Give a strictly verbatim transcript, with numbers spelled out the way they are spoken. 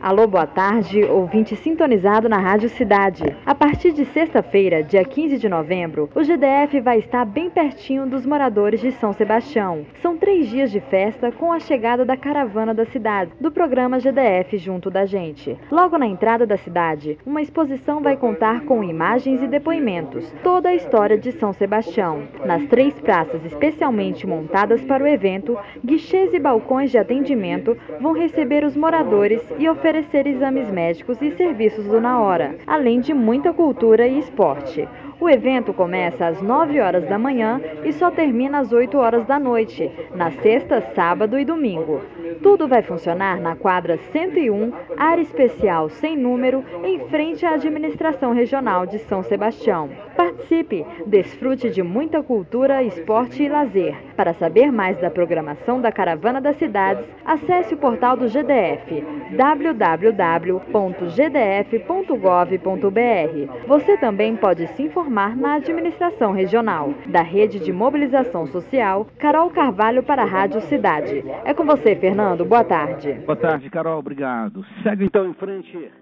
Alô, boa tarde, ouvinte sintonizado na Rádio Cidade. A partir de sexta-feira, dia quinze de novembro, o G D F vai estar bem pertinho dos moradores de São Sebastião. São três dias de festa com a chegada da Caravana da Cidade, do programa G D F Junto da Gente. Logo na entrada da cidade, uma exposição vai contar com imagens e depoimentos, toda a história de São Sebastião. Nas três praças especialmente montadas para o evento, guichês e balcões de atendimento vão receber os moradores e oferecer oferecer exames médicos e serviços do Na Hora, além de muita cultura e esporte. O evento começa às nove horas da manhã e só termina às oito horas da noite, na sexta, sábado e domingo. Tudo vai funcionar na quadra cento e um, área especial sem número, em frente à administração regional de São Sebastião. Participe, desfrute de muita cultura, esporte e lazer. Para saber mais da programação da Caravana das Cidades, acesse o portal do G D F, w w w ponto g d f ponto gov ponto b r. Você também pode se informar na administração regional. Da Rede de Mobilização Social, Carol Carvalho para a Rádio Cidade. É com você, Fernando. Boa tarde. Boa tarde, Carol. Obrigado. Segue então em frente.